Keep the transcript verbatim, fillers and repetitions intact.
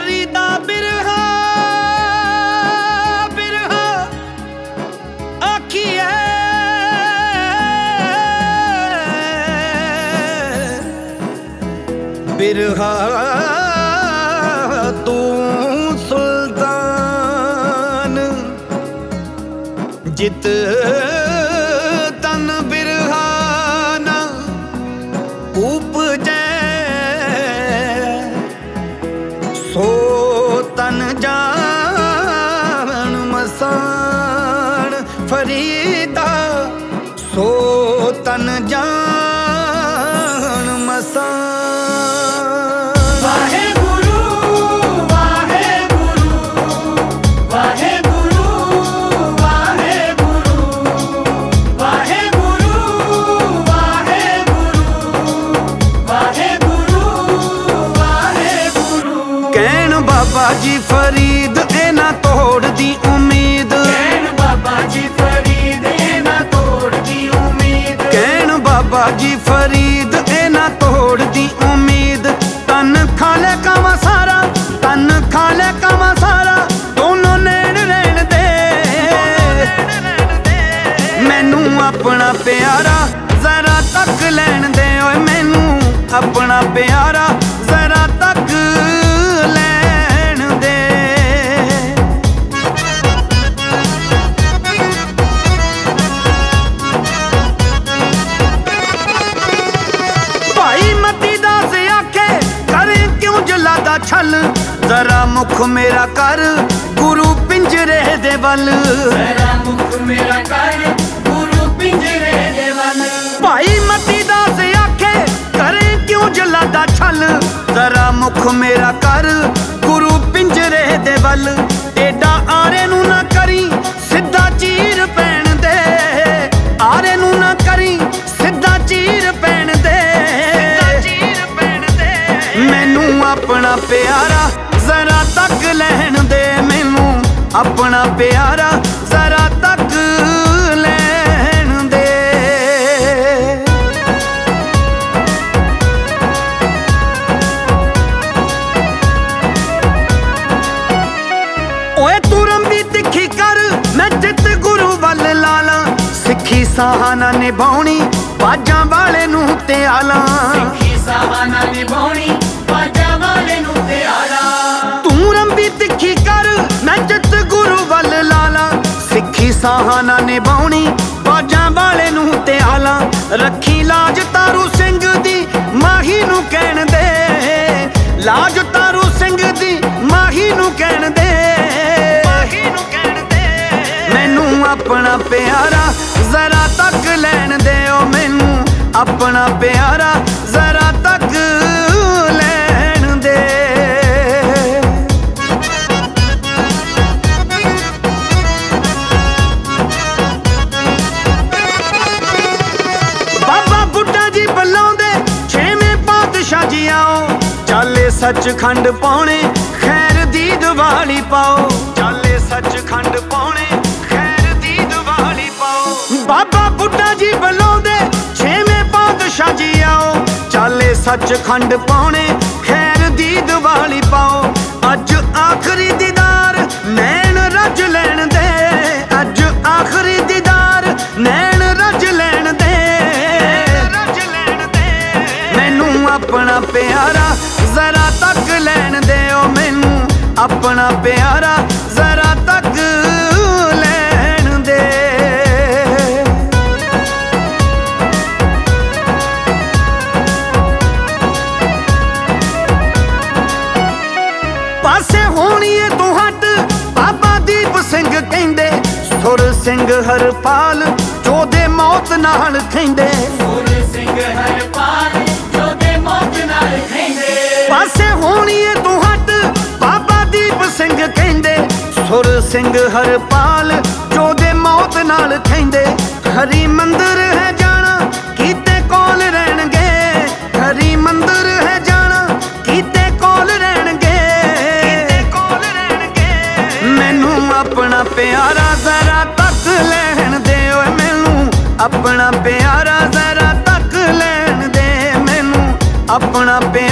फरीदा बिरहा बिरहा आखिए बिरहा तू सुल्तान जित तन बिरहा ना उपजै सो तन जान मसान फरीदा सो तन जान मसान। बाबा जी फरीद इना तोड़ दी उम्मीद कैन बाबा जी फरीद इना तोड़ दी उम्मीद कैन बाबा जी फरीद इना तोड़ दी उम्मीद तन खाले कावा सारा तन खाले कावा सारा दोनों नेड़ रहन दे मैनू अपना प्यारा जरा तक लैन दे ओए मैनू अपना प्यारा जरा तक छल जरा मुख मेरा कर गुरु पिंजरे दे वल जरा मुख मेरा कर गुरु पिंजरे दे वल भाई मती दास आखे करे क्यों जलादा छल जरा मुख मेरा कर गुरु पिंजरे दे वल एडा आरे नू ना करी सिद्धा चीर पैण दे आरे नू ना करी सिद्धा चीर पैण दे मैनू अपना प्यारा जरा तक लैन दे मैनू अपना प्यारा जरा तक लैन दे। ओए तू रंबी तिखी कर मैं जित गुरु वल लाला सिखी साहाना निभाउणी बाजां वाले नू ते आला सिखी साहाना निभाउणी तू रंबी तिखी कर मैं जित गुरु वल लाला सिखी साहाना निभाउणी बाजां वाले नू ते आला रखी लाज तारू सिंह दी माही नू कहण दे लाज तारू सिंह दी माही नू कहण दे मैनू अपना प्यारा जरा तक लैन दे ओ मैनू अपना प्यारा जरा तक लैन दे। बाबा बुड्ढा जी बल्लौंदे छेवें पातशाह जी आओ चाले सचखंड पाउणे खैर दी दिवाली पाओ चाले सचखंड पाउणे खैर दी दिवाली पाओ बाबा बुड्ढा जी बल्लौंदे छेवें पातशाह जी आओ चाले सचखंड पाउणे खैर दी दिवाली पाओ अज आखरी दीदार नैन रज लैन दे अज आखरी दीदार नैन रज लैन दे मैनू अपना प्यारा जरा तक लैन दे ओ मैनू अपना प्यारा जरा तक लैन दे। पासे होनी है तू हट बाबा दीप सिंह कहंदे सुर सिंह हरपाल जोदे मौत नाल खैंदे सुर सिंह हरपाल जोदे मौत नाल खैंदे पासे होनी है तू हट बाबा दीप सिंह कहंदे सुर सिंह हरपाल जोदे मौत नाल खैंदे हरी मंदिर है जाना कीते कोल रहणगे हरी मंदिर है जाना कीते कोल रहणगे मैनू अपना प्यारा जरा तक लैन दे ओए मैनू अपना प्यारा जरा तक लैन दे मैनू अपना प्यारा